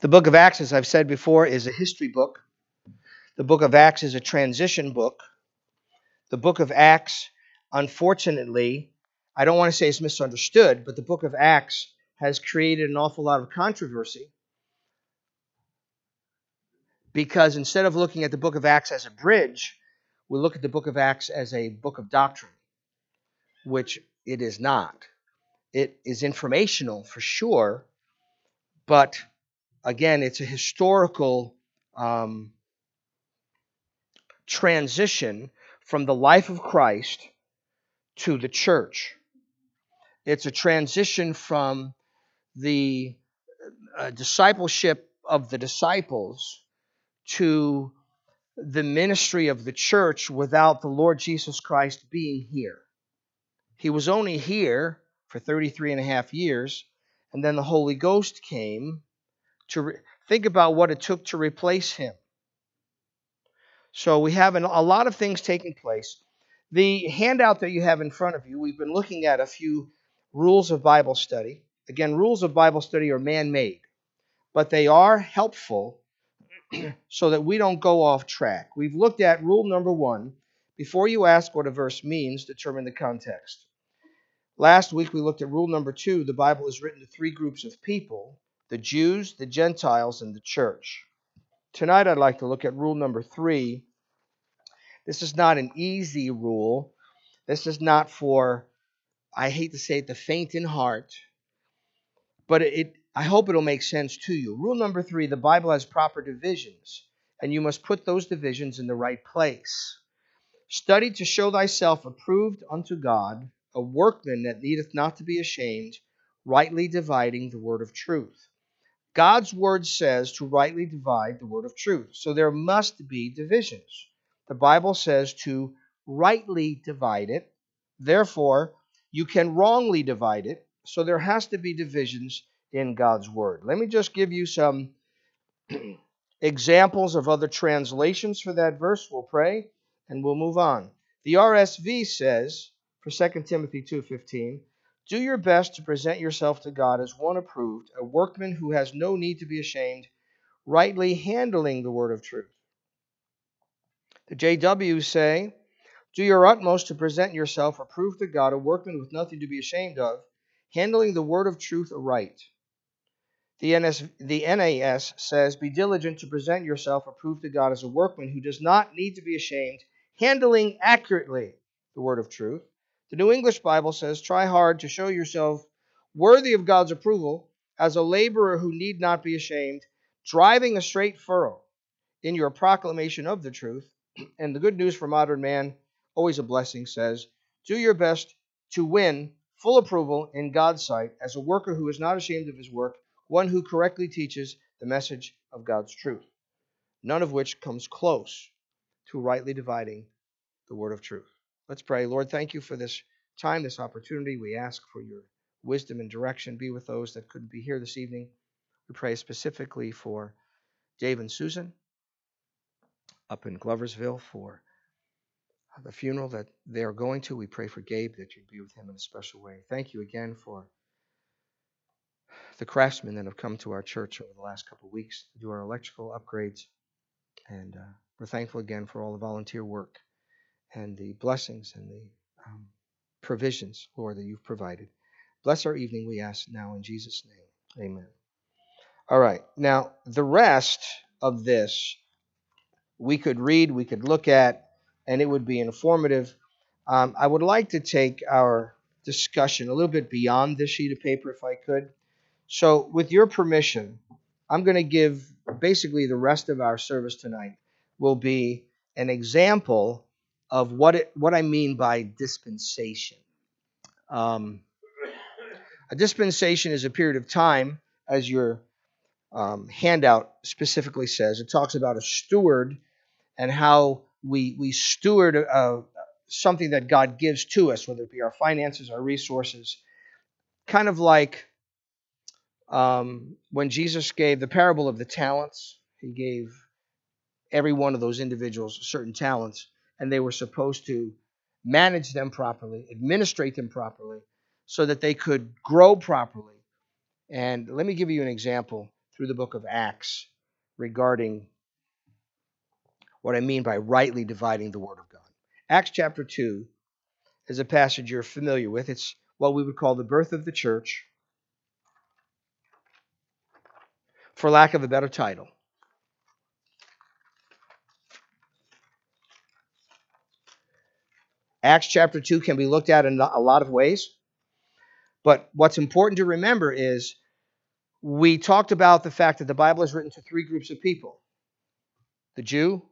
The book of Acts, as I've said before, is a history book. The book of Acts is a transition book. The book of Acts, unfortunately, I don't want to say it's misunderstood, but the book of Acts has created an awful lot of controversy because instead of looking at the book of Acts as a bridge, we look at the book of Acts as a book of doctrine, which it is not. It is informational for sure, but again, it's a historical transition from the life of Christ to the church. It's a transition from the discipleship of the disciples to the ministry of the church without the Lord Jesus Christ being here. He was only here for 33 and a half years, and then the Holy Ghost came to think about what it took to replace him. So we have a lot of things taking place. The handout that you have in front of you, we've been looking at a few rules of Bible study. Again, rules of Bible study are man-made, but they are helpful so that we don't go off track. We've looked at rule number 1. Before you ask what a verse means, determine the context. Last week we looked at rule number 2. The Bible is written to 3 groups of people: the Jews, the Gentiles, and the church. Tonight I'd like to look at rule number 3. This is not an easy rule. This is not for, I hate to say it, the faint in heart, but I hope it'll make sense to you. Rule number 3, the Bible has proper divisions, and you must put those divisions in the right place. Study to show thyself approved unto God, a workman that needeth not to be ashamed, rightly dividing the word of truth. God's word says to rightly divide the word of truth. So there must be divisions. The Bible says to rightly divide it. Therefore, you can wrongly divide it. So there has to be divisions in God's word. Let me just give you some examples of other translations for that verse. We'll pray and we'll move on. The RSV says, for 2 Timothy 2:15, do your best to present yourself to God as one approved, a workman who has no need to be ashamed, rightly handling the word of truth. The JWs say, do your utmost to present yourself approved to God, a workman with nothing to be ashamed of, handling the word of truth aright. The NAS says, be diligent to present yourself approved to God as a workman who does not need to be ashamed, handling accurately the word of truth. The New English Bible says, try hard to show yourself worthy of God's approval as a laborer who need not be ashamed, driving a straight furrow in your proclamation of the truth. And the good news for modern man, always a blessing, says, do your best to win full approval in God's sight as a worker who is not ashamed of his work, one who correctly teaches the message of God's truth, none of which comes close to rightly dividing the word of truth. Let's pray. Lord, thank you for this time, this opportunity. We ask for your wisdom and direction. Be with those that couldn't be here this evening. We pray specifically for Dave and Susan up in Gloversville for the funeral that they are going to. We pray for Gabe that you'd be with him in a special way. Thank you again for the craftsmen that have come to our church over the last couple of weeks to do our electrical upgrades. And we're thankful again for all the volunteer work and the blessings and the provisions, Lord, that you've provided. Bless our evening, we ask now in Jesus' name. Amen. All right. Now, the rest of this we could read, we could look at, and it would be informative. I would like to take our discussion a little bit beyond this sheet of paper if I could. So with your permission, I'm going to give basically the rest of our service tonight will be an example of what I mean by dispensation. A dispensation is a period of time, as your handout specifically says. It talks about a steward and how we steward something that God gives to us, whether it be our finances, our resources. Kind of like when Jesus gave the parable of the talents, he gave every one of those individuals certain talents, and they were supposed to manage them properly, administrate them properly, so that they could grow properly. And let me give you an example through the book of Acts regarding what I mean by rightly dividing the Word of God. Acts chapter 2 is a passage you're familiar with. It's what we would call the birth of the church, for lack of a better title. Acts chapter 2 can be looked at in a lot of ways. But what's important to remember is we talked about the fact that the Bible is written to three groups of people: the Jew,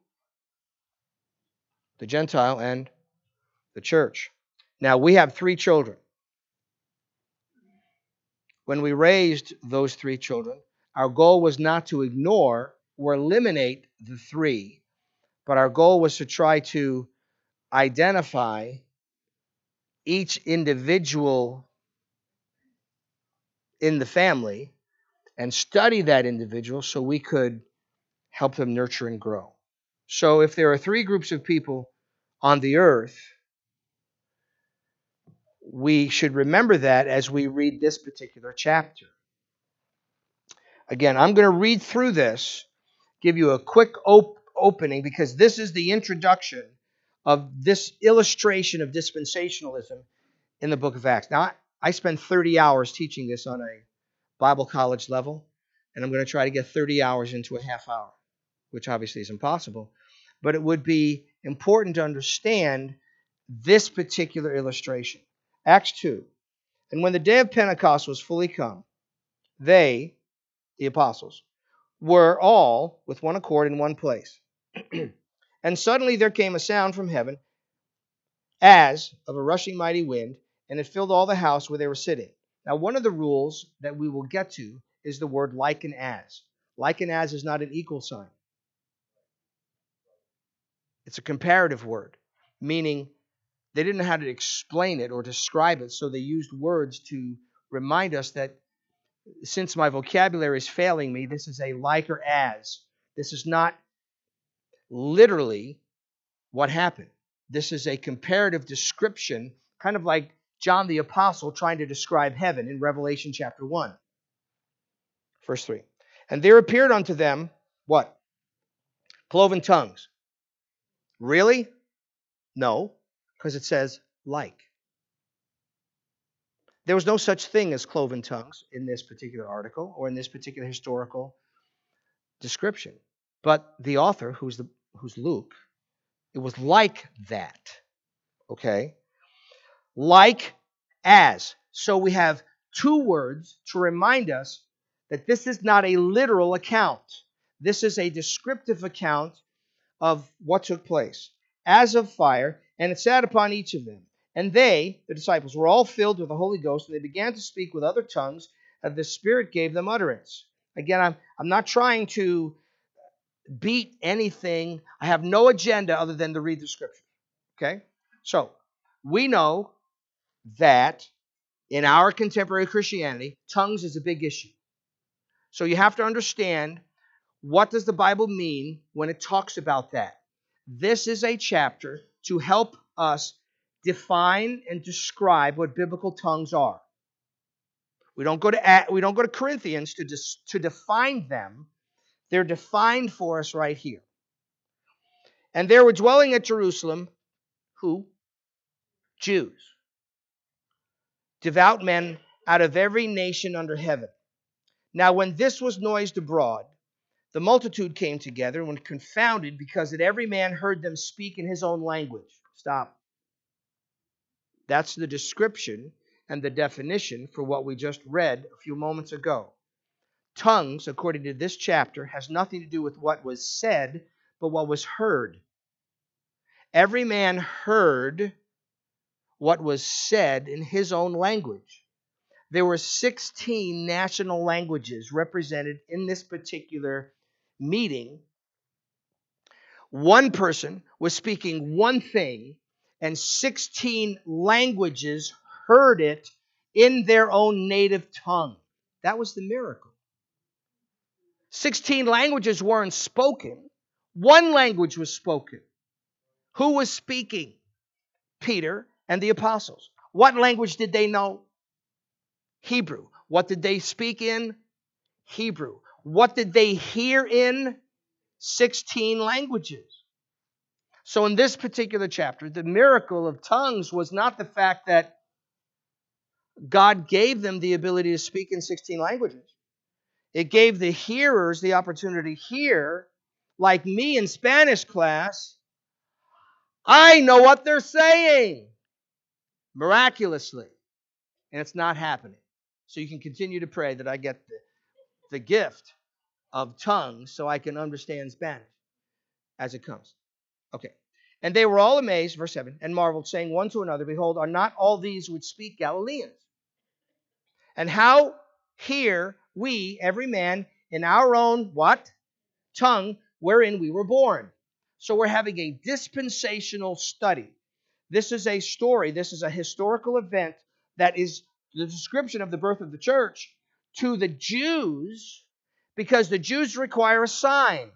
the Gentile, and the church. Now, we have three children. When we raised those three children, our goal was not to ignore or eliminate the three, but our goal was to try to identify each individual in the family and study that individual so we could help them nurture and grow. So if there are three groups of people on the earth, we should remember that as we read this particular chapter. Again, I'm going to read through this, give you a quick opening, because this is the introduction of this illustration of dispensationalism in the book of Acts. Now, I spent 30 hours teaching this on a Bible college level, and I'm going to try to get 30 hours into a half hour, which obviously is impossible. But it would be important to understand this particular illustration. Acts 2. And when the day of Pentecost was fully come, they, the apostles, were all with one accord in one place. And suddenly there came a sound from heaven as of a rushing mighty wind, and it filled all the house where they were sitting. Now, one of the rules that we will get to is the word like and as. Like and as is not an equal sign. It's a comparative word, meaning they didn't know how to explain it or describe it, so they used words to remind us that since my vocabulary is failing me, this is a like or as. This is not literally what happened. This is a comparative description, kind of like John the Apostle trying to describe heaven in Revelation chapter 1. Verse 3. And there appeared unto them, what? Cloven tongues. Really? No, because it says like. There was no such thing as cloven tongues in this particular article or in this particular historical description. But the author, who's Luke, it was like that. Okay? Like as. So we have two words to remind us that this is not a literal account. This is a descriptive account of what took place. As of fire, and it sat upon each of them. And they, the disciples, were all filled with the Holy Ghost, and they began to speak with other tongues, and the Spirit gave them utterance. Again, I'm not trying to beat anything. I have no agenda other than to read the Scripture. Okay? So, we know that in our contemporary Christianity, tongues is a big issue. So you have to understand, what does the Bible mean when it talks about that? This is a chapter to help us define and describe what biblical tongues are. We don't go to Corinthians to define them. They're defined for us right here. And there were dwelling at Jerusalem, who? Jews. Devout men out of every nation under heaven. Now when this was noised abroad, the multitude came together and were confounded, because that every man heard them speak in his own language. Stop. That's the description and the definition for what we just read a few moments ago. Tongues, according to this chapter, has nothing to do with what was said, but what was heard. Every man heard what was said in his own language. There were 16 national languages represented in this particular meeting. One person was speaking one thing, and 16 languages heard it in their own native tongue. That was the miracle. 16 languages weren't spoken. One language was spoken. Who was speaking? Peter and the apostles. What language did they know? Hebrew. What did they speak in? Hebrew. What did they hear in? 16 languages. So in this particular chapter, the miracle of tongues was not the fact that God gave them the ability to speak in 16 languages. It gave the hearers the opportunity to hear, like me in Spanish class, I know what they're saying, miraculously. And it's not happening. So you can continue to pray that I get the gift of tongues so I can understand Spanish as it comes. Okay. And they were all amazed, verse 7, and marveled, saying one to another, behold, are not all these which speak Galileans? And how hear we, every man, in our own, what? Tongue, wherein we were born. So we're having a dispensational study. This is a story. This is a historical event that is the description of the birth of the church to the Jews, because the Jews require a sign,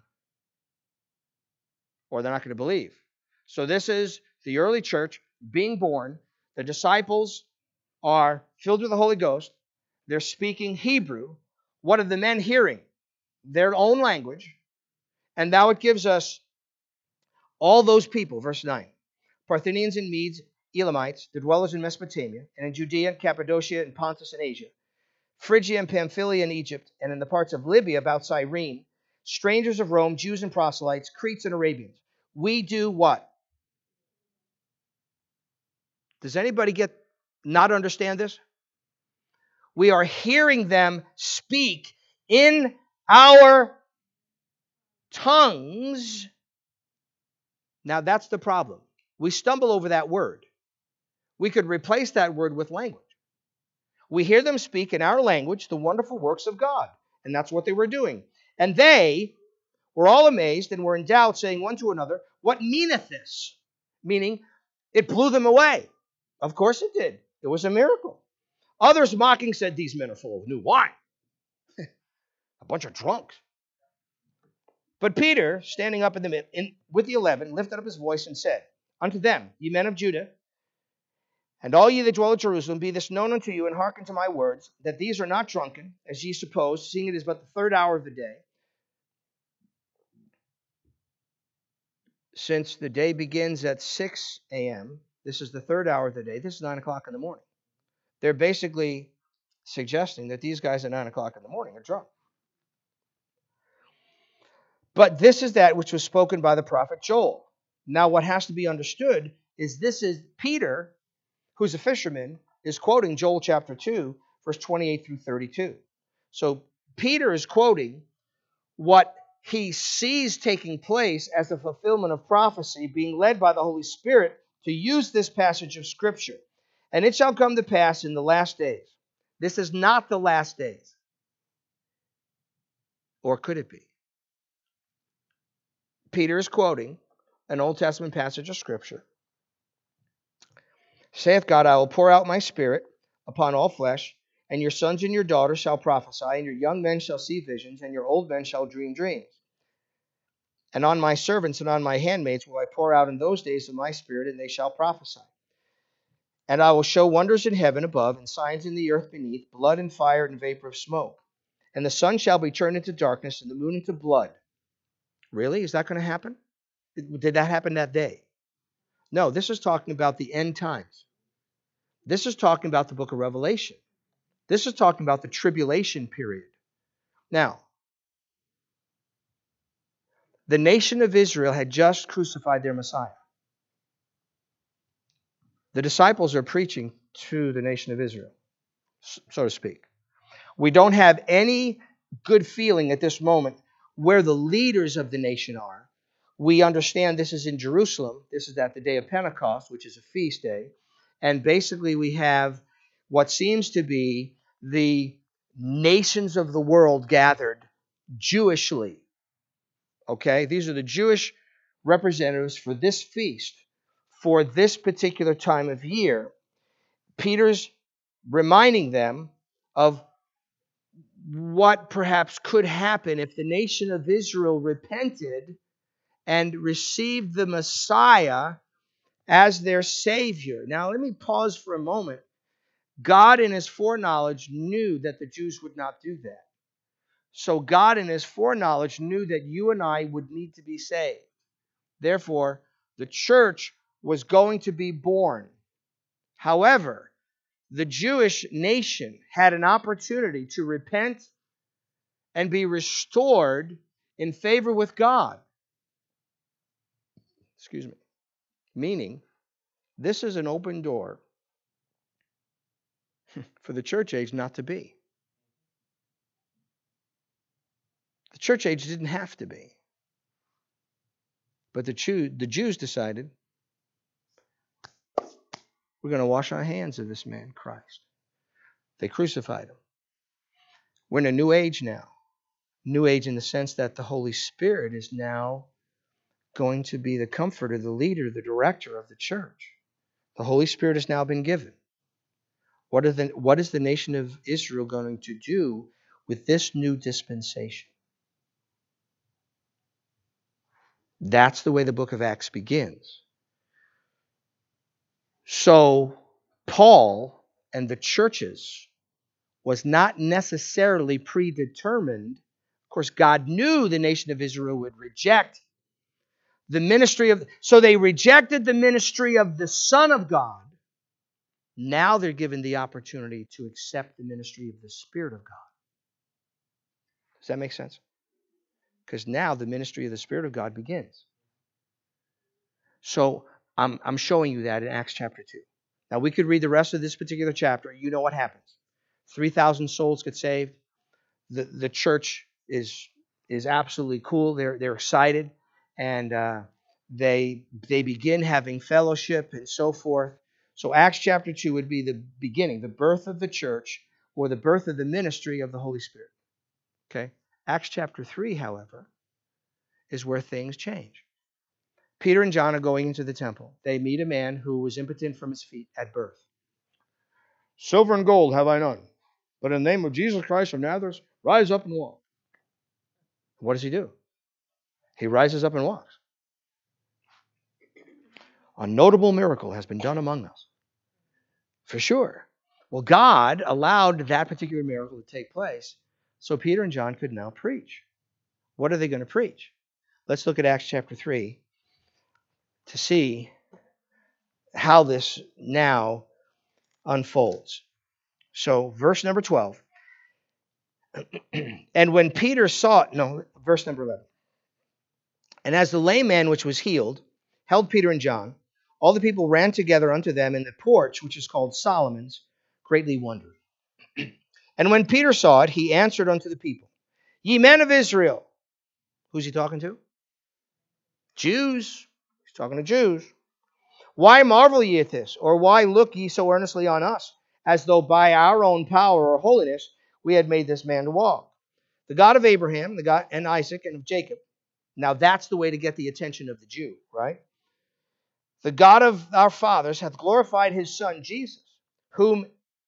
or they're not going to believe. So this is the early church being born. The disciples are filled with the Holy Ghost. They're speaking Hebrew. What are the men hearing? Their own language. And now it gives us all those people, verse 9. Parthians and Medes, Elamites, the dwellers in Mesopotamia, and in Judea, Cappadocia, and Pontus and Asia, Phrygia and Pamphylia and Egypt, and in the parts of Libya about Cyrene, strangers of Rome, Jews and proselytes, Cretes and Arabians. We do what? Does anybody not understand this? We are hearing them speak in our tongues. Now that's the problem. We stumble over that word. We could replace that word with language. We hear them speak in our language the wonderful works of God. And that's what they were doing. And they were all amazed and were in doubt, saying one to another, what meaneth this? Meaning, it blew them away. Of course it did. It was a miracle. Others mocking said, these men are full of new wine. A bunch of drunks. But Peter, standing up with the 11, lifted up his voice and said, unto them, ye men of Judah, and all ye that dwell at Jerusalem, be this known unto you, and hearken to my words, that these are not drunken, as ye suppose, seeing it is but the third hour of the day. Since the day begins at 6 a.m., this is the third hour of the day. This is 9 o'clock in the morning. They're basically suggesting that these guys at 9 o'clock in the morning are drunk. But this is that which was spoken by the prophet Joel. Now what has to be understood is this is Peter, who's a fisherman, is quoting Joel chapter 2, verse 28 through 32. So Peter is quoting what he sees taking place as the fulfillment of prophecy, being led by the Holy Spirit to use this passage of Scripture. And it shall come to pass in the last days. This is not the last days. Or could it be? Peter is quoting an Old Testament passage of Scripture. Saith God, I will pour out my Spirit upon all flesh, and your sons and your daughters shall prophesy, and your young men shall see visions, and your old men shall dream dreams. And on my servants and on my handmaids will I pour out in those days of my Spirit, and they shall prophesy. And I will show wonders in heaven above, and signs in the earth beneath, blood and fire and vapor of smoke. And the sun shall be turned into darkness, and the moon into blood. Really? Is that going to happen? Did that happen that day? No, this is talking about the end times. This is talking about the book of Revelation. This is talking about the tribulation period. Now, the nation of Israel had just crucified their Messiah. The disciples are preaching to the nation of Israel, so to speak. We don't have any good feeling at this moment where the leaders of the nation are. We understand this is in Jerusalem. This is at the day of Pentecost, which is a feast day. And basically we have what seems to be the nations of the world gathered Jewishly. Okay, these are the Jewish representatives for this feast, for this particular time of year. Peter's reminding them of what perhaps could happen if the nation of Israel repented and received the Messiah as their Savior. Now, let me pause for a moment. God, in His foreknowledge, knew that the Jews would not do that. So God in his foreknowledge knew that you and I would need to be saved. Therefore, the church was going to be born. However, the Jewish nation had an opportunity to repent and be restored in favor with God. Excuse me. Meaning, this is an open door for the church age not to be. The church age didn't have to be. But the Jews decided, we're going to wash our hands of this man, Christ. They crucified him. We're in a new age now. New age in the sense that the Holy Spirit is now going to be the comforter, the leader, the director of the church. The Holy Spirit has now been given. What is the nation of Israel going to do with this new dispensation? That's the way the book of Acts begins. So, Paul and the churches was not necessarily predetermined. Of course, God knew the nation of Israel would reject the ministry of... So they rejected the ministry of the Son of God. Now they're given the opportunity to accept the ministry of the Spirit of God. Does that make sense? Because now the ministry of the Spirit of God begins. So I'm showing you that in Acts chapter 2. Now we could read the rest of this particular chapter. You know what happens. 3,000 souls get saved. The church is absolutely cool. They're excited, and they begin having fellowship and so forth. So Acts chapter 2 would be the beginning, the birth of the church, or the birth of the ministry of the Holy Spirit. Okay? Acts chapter 3, however, is where things change. Peter and John are going into the temple. They meet a man who was impotent from his feet at birth. Silver and gold have I none, but in the name of Jesus Christ of Nazareth, rise up and walk. What does he do? He rises up and walks. A notable miracle has been done among us. For sure. Well, God allowed that particular miracle to take place so Peter and John could now preach. What are they going to preach? Let's look at Acts chapter 3 to see how this now unfolds. So, verse number 12. And when Peter saw... verse number 11. And as the lame man which was healed held Peter and John, all the people ran together unto them in the porch, which is called Solomon's, greatly wondering. And when Peter saw it, he answered unto the people, Ye men of Israel. Who's he talking to? Jews. He's talking to Jews. Why marvel ye at this? Or why look ye so earnestly on us, as though by our own power or holiness we had made this man to walk? The God of Abraham, the God and Isaac and of Jacob. Now that's the way to get the attention of the Jew, right? The God of our fathers hath glorified his Son Jesus, whom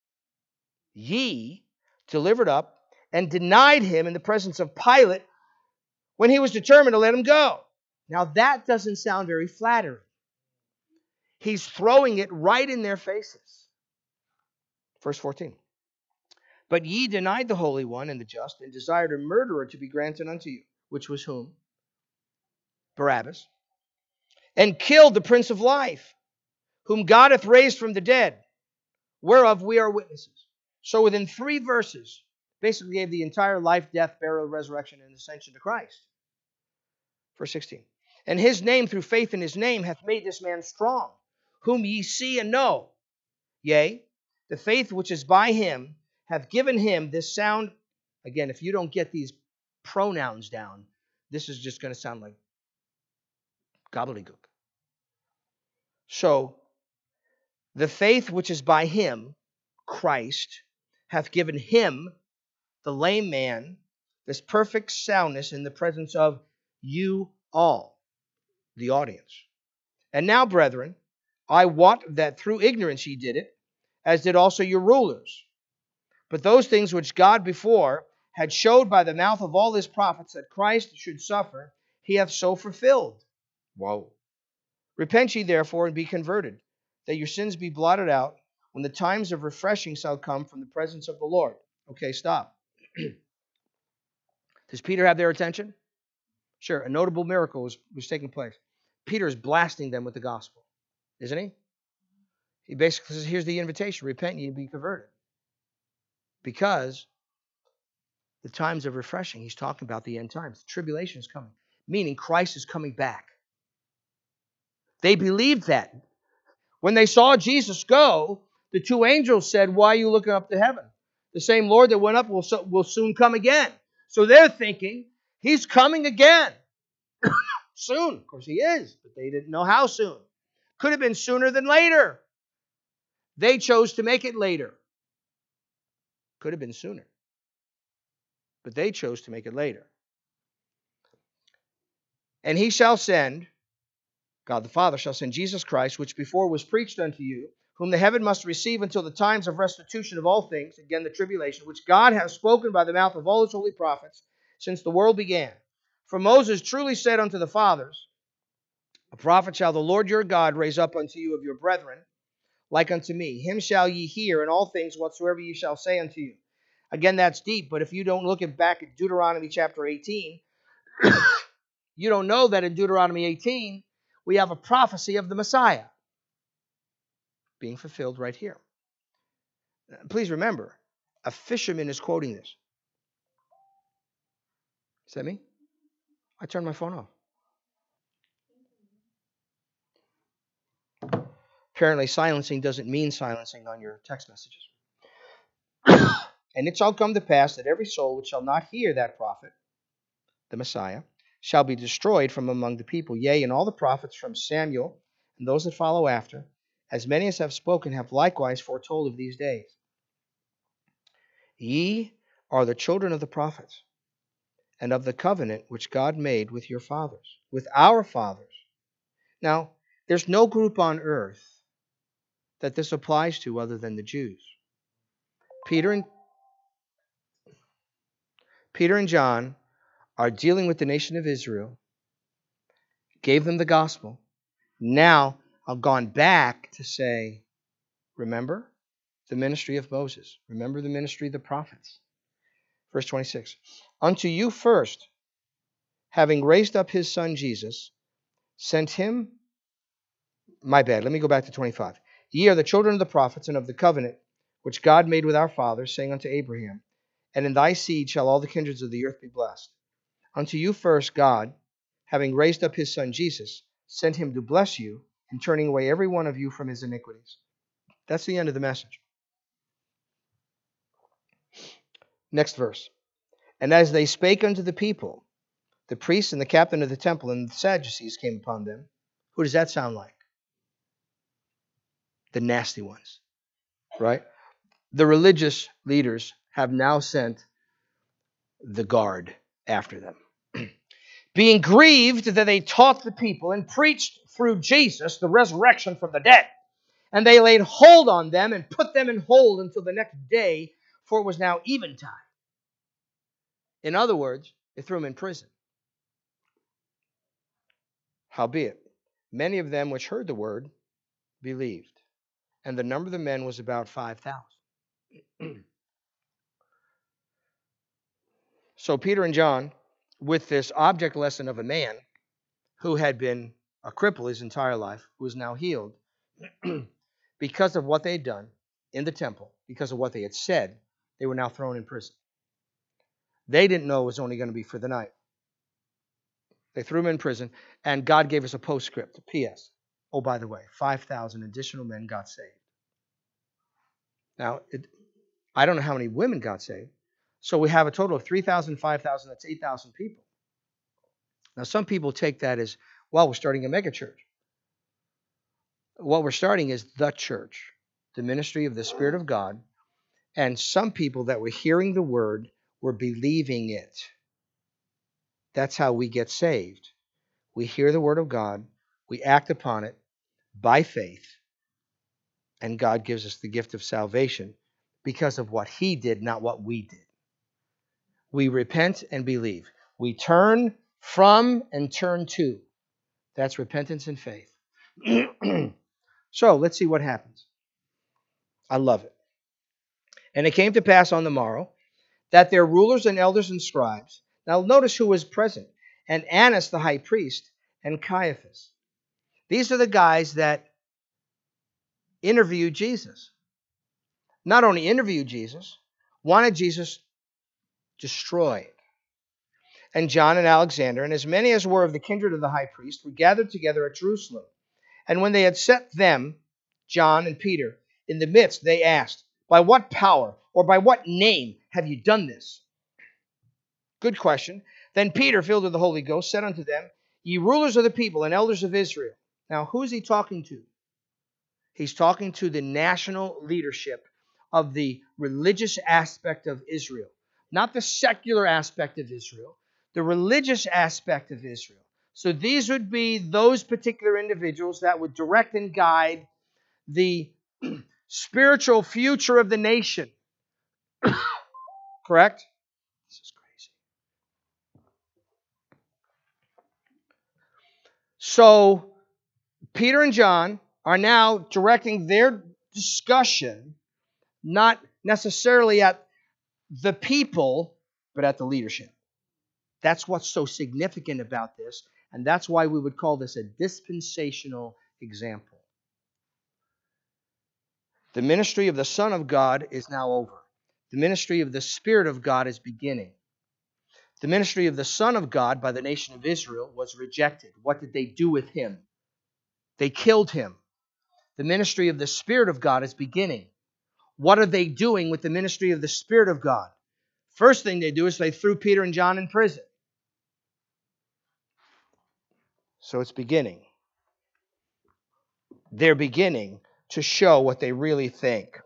ye delivered up and denied him in the presence of Pilate when he was determined to let him go. Now that doesn't sound very flattering. He's throwing it right in their faces. Verse 14. But ye denied the Holy One and the just, and desired a murderer to be granted unto you, which was whom? Barabbas. And killed the Prince of Life, whom God hath raised from the dead, whereof we are witnesses. So within 3 verses, basically gave the entire life, death, burial, resurrection, and ascension to Christ. Verse 16. And his name, through faith in his name, hath made this man strong, whom ye see and know. Yea, the faith which is by him hath given him this sound. Again, if you don't get these pronouns down, this is just going to sound like gobbledygook. So, the faith which is by him, Christ, hath given him, the lame man, this perfect soundness in the presence of you all, the audience. And now, brethren, I wot that through ignorance ye did it, as did also your rulers. But those things which God before had showed by the mouth of all his prophets that Christ should suffer, he hath so fulfilled. Whoa. Repent ye therefore and be converted, that your sins be blotted out, when the times of refreshing shall come from the presence of the Lord. Okay, stop. Does Peter have their attention? Sure, a notable miracle was taking place. Peter is blasting them with the gospel, isn't he? He basically says, here's the invitation. Repent, ye be converted. Because the times of refreshing, he's talking about the end times. The tribulation is coming, meaning Christ is coming back. They believed that. When they saw Jesus go, the two angels said, why are you looking up to heaven? The same Lord that went up will soon come again. So they're thinking, he's coming again. Soon. Of course he is, but they didn't know how soon. Could have been sooner than later. They chose to make it later. Could have been sooner. But they chose to make it later. And he shall send, God the Father shall send Jesus Christ, which before was preached unto you, whom the heaven must receive until the times of restitution of all things, again the tribulation, which God hath spoken by the mouth of all his holy prophets since the world began. For Moses truly said unto the fathers, a prophet shall the Lord your God raise up unto you of your brethren, like unto me. Him shall ye hear in all things whatsoever ye shall say unto you. Again, that's deep, but if you don't look back at Deuteronomy chapter 18, you don't know that in Deuteronomy 18, we have a prophecy of the Messiah being fulfilled right here. Please remember, a fisherman is quoting this. Is that me? I turned my phone off. Apparently, silencing doesn't mean silencing on your text messages. And it shall come to pass that every soul which shall not hear that prophet, the Messiah, shall be destroyed from among the people. Yea, and all the prophets from Samuel and those that follow after, as many as have spoken, have likewise foretold of these days. Ye are the children of the prophets, and of the covenant which God made with your fathers, with our fathers. Now, there's no group on earth that this applies to other than the Jews. Peter and John are dealing with the nation of Israel, gave them the gospel. Now I've gone back to say, remember the ministry of Moses. Remember the ministry of the prophets. Verse 26. Unto you first, having raised up his son Jesus, sent him. My bad, let me go back to 25. Ye are the children of the prophets and of the covenant which God made with our fathers, saying unto Abraham, and in thy seed shall all the kindreds of the earth be blessed. Unto you first God, having raised up his son Jesus, sent him to bless you, in turning away every one of you from his iniquities. That's the end of the message. Next verse. And as they spake unto the people, the priests and the captain of the temple and the Sadducees came upon them. Who does that sound like? The nasty ones, right? The religious leaders have now sent the guard after them. Being grieved that they taught the people and preached through Jesus the resurrection from the dead. And they laid hold on them and put them in hold until the next day, for it was now eventide. In other words, they threw them in prison. Howbeit, many of them which heard the word believed, and the number of the men was about 5,000. So Peter and John, with this object lesson of a man who had been a cripple his entire life, who is now healed, because of what they'd done in the temple, because of what they had said, they were now thrown in prison. They didn't know it was only going to be for the night. They threw him in prison, and God gave us a postscript, a P.S. Oh, by the way, 5,000 additional men got saved. Now, I don't know how many women got saved, so we have a total of 3,000, 5,000, that's 8,000 people. Now, some people take that as, well, we're starting a megachurch. What we're starting is the church, the ministry of the Spirit of God, and some people that were hearing the word were believing it. That's how we get saved. We hear the word of God, we act upon it by faith, and God gives us the gift of salvation because of what he did, not what we did. We repent and believe. We turn from and turn to. That's repentance and faith. So let's see what happens. I love it. And it came to pass on the morrow that their rulers and elders and scribes, Now notice who was present. And Annas the high priest and Caiaphas. These are the guys that interviewed Jesus. Not only interviewed Jesus, wanted Jesus destroyed. And John and Alexander, and as many as were of the kindred of the high priest, were gathered together at Jerusalem. And when they had set them, John and Peter, in the midst, they asked, by what power or by what name have you done this? Good question. Then Peter, filled with the Holy Ghost, said unto them, ye rulers of the people and elders of Israel. Now, who is he talking to? He's talking to the national leadership of the religious aspect of Israel. Not the secular aspect of Israel, the religious aspect of Israel. So these would be those particular individuals that would direct and guide the spiritual future of the nation. Correct? This is crazy. So Peter and John are now directing their discussion not necessarily at the people, but at the leadership. That's what's so significant about this, and that's why we would call this a dispensational example. The ministry of the Son of God is now over. The ministry of the Spirit of God is beginning. The ministry of the Son of God by the nation of Israel was rejected. What did they do with him? They killed him. The ministry of the Spirit of God is beginning. What are they doing with the ministry of the Spirit of God? First thing they do is they threw Peter and John in prison. So it's beginning. They're beginning to show what they really think.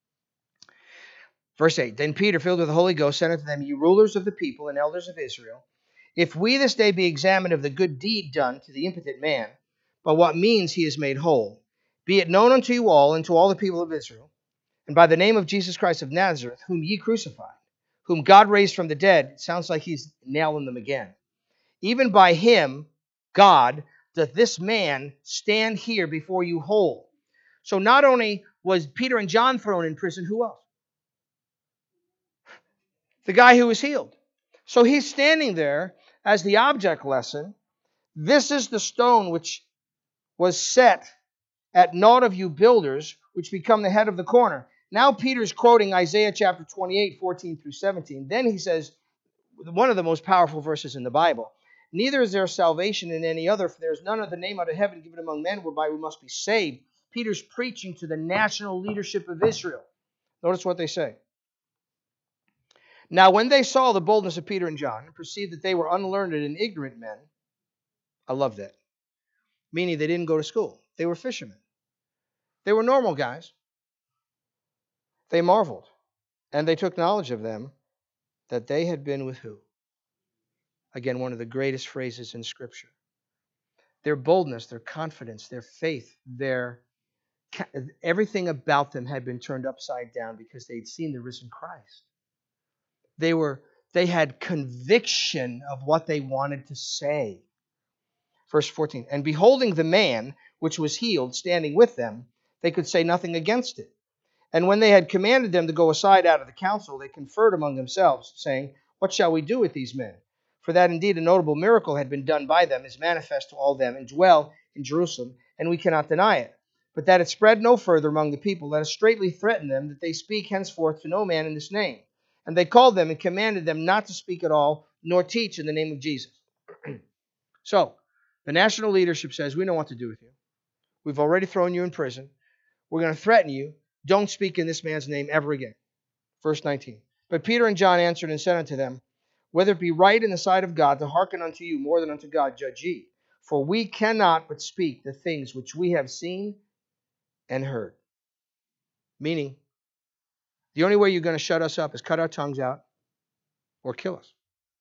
Verse 8, then Peter, filled with the Holy Ghost, said unto them, ye rulers of the people and elders of Israel, if we this day be examined of the good deed done to the impotent man, by what means he is made whole, be it known unto you all and to all the people of Israel, and by the name of Jesus Christ of Nazareth, whom ye crucified, whom God raised from the dead, it sounds like he's nailing them again. Even by him, God, doth this man stand here before you whole. So not only was Peter and John thrown in prison, who else? The guy who was healed. So he's standing there as the object lesson. This is the stone which was set at naught of you builders, which become the head of the corner. Now Peter's quoting Isaiah chapter 28, 14 through 17. Then he says, one of the most powerful verses in the Bible, neither is there salvation in any other, for there is none other name under heaven given among men whereby we must be saved. Peter's preaching to the national leadership of Israel. Notice what they say. Now when they saw the boldness of Peter and John, and perceived that they were unlearned and ignorant men, I love that, meaning they didn't go to school. They were fishermen. They were normal guys. They marveled, and they took knowledge of them that they had been with who? Again, one of the greatest phrases in Scripture. Their boldness, their confidence, their faith, everything about them had been turned upside down because they'd seen the risen Christ. They had conviction of what they wanted to say. Verse 14, and beholding the man which was healed standing with them, they could say nothing against it. And when they had commanded them to go aside out of the council, they conferred among themselves, saying, what shall we do with these men? For that indeed a notable miracle had been done by them, is manifest to all them, and dwell in Jerusalem, and we cannot deny it. But that it spread no further among the people, let us straitly threaten them, that they speak henceforth to no man in this name. And they called them and commanded them not to speak at all, nor teach in the name of Jesus. So, the national leadership says, we know what to do with you. We've already thrown you in prison. We're going to threaten you. Don't speak in this man's name ever again. Verse 19. But Peter and John answered and said unto them, whether it be right in the sight of God to hearken unto you more than unto God, judge ye. For we cannot but speak the things which we have seen and heard. Meaning, the only way you're going to shut us up is cut our tongues out or kill us.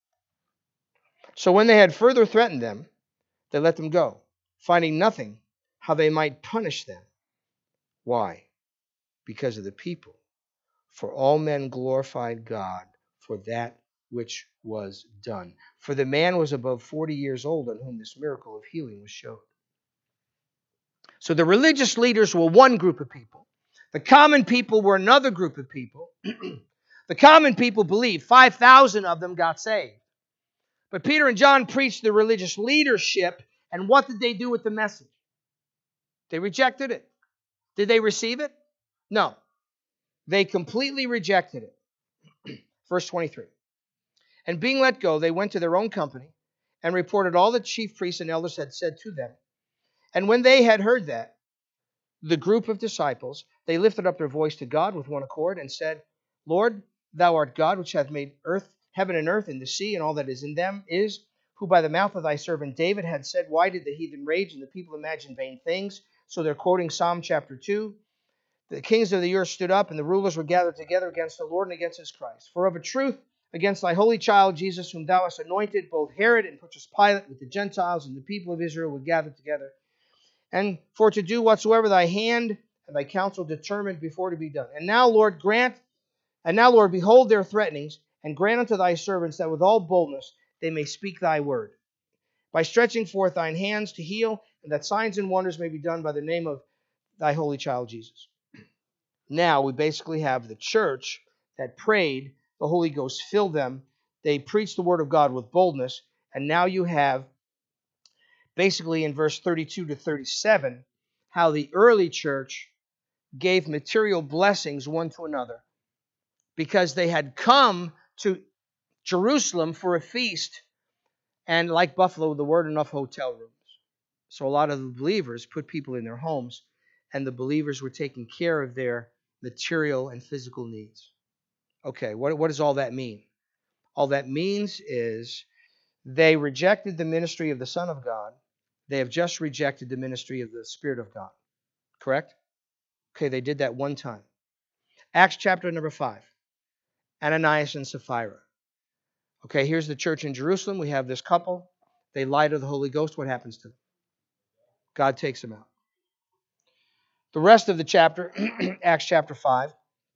So when they had further threatened them, they let them go, finding nothing how they might punish them. Why? Because of the people. For all men glorified God for that which was done. For the man was above 40 years old on whom this miracle of healing was showed. So the religious leaders were one group of people. The common people were another group of people. The common people believed 5,000 of them got saved. But Peter and John preached the religious leadership, and what did they do with the message? They rejected it. Did they receive it? No. They completely rejected it. Verse 23. And being let go, they went to their own company and reported all the chief priests and elders had said to them. And when they had heard that, the group of disciples, they lifted up their voice to God with one accord and said, Lord, thou art God, which hath made heaven and earth and the sea and all that is in them, who by the mouth of thy servant David had said, why did the heathen rage and the people imagine vain things? So they're quoting Psalm chapter 2. The kings of the earth stood up, and the rulers were gathered together against the Lord and against his Christ. For of a truth, against thy holy child Jesus, whom thou hast anointed, both Herod and Pontius Pilate with the Gentiles and the people of Israel were gathered together, and for to do whatsoever thy hand and thy counsel determined before to be done. And now, Lord, behold their threatenings, and grant unto thy servants that with all boldness they may speak thy word, by stretching forth thine hands to heal, and that signs and wonders may be done by the name of thy holy child Jesus. Now we basically have the church that prayed, the Holy Ghost filled them, they preached the word of God with boldness, and now you have basically in verse 32 to 37 how the early church gave material blessings one to another because they had come to Jerusalem for a feast, and like Buffalo, there weren't enough hotel rooms. So a lot of the believers put people in their homes, and the believers were taking care of their material and physical needs. Okay, what does all that mean? All that means is they rejected the ministry of the Son of God. They have just rejected the ministry of the Spirit of God. Correct? Okay, they did that one time. Acts chapter number 5. Ananias and Sapphira. Okay, here's the church in Jerusalem. We have this couple. They lie to the Holy Ghost. What happens to them? God takes them out. The rest of the chapter, Acts chapter 5,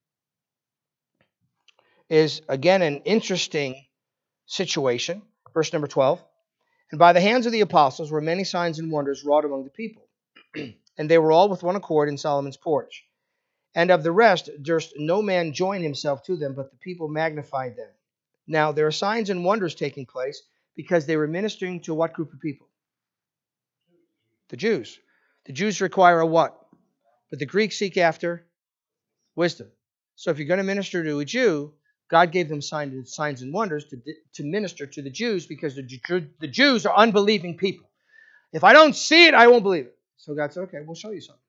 is again an interesting situation. Verse number 12. And by the hands of the apostles were many signs and wonders wrought among the people. And they were all with one accord in Solomon's porch. And of the rest durst no man join himself to them, but the people magnified them. Now there are signs and wonders taking place because they were ministering to what group of people? The Jews. The Jews require a what? But the Greeks seek after wisdom. So if you're going to minister to a Jew, God gave them signs and wonders to minister to the Jews because the Jews are unbelieving people. If I don't see it, I won't believe it. So God said, okay, we'll show you something.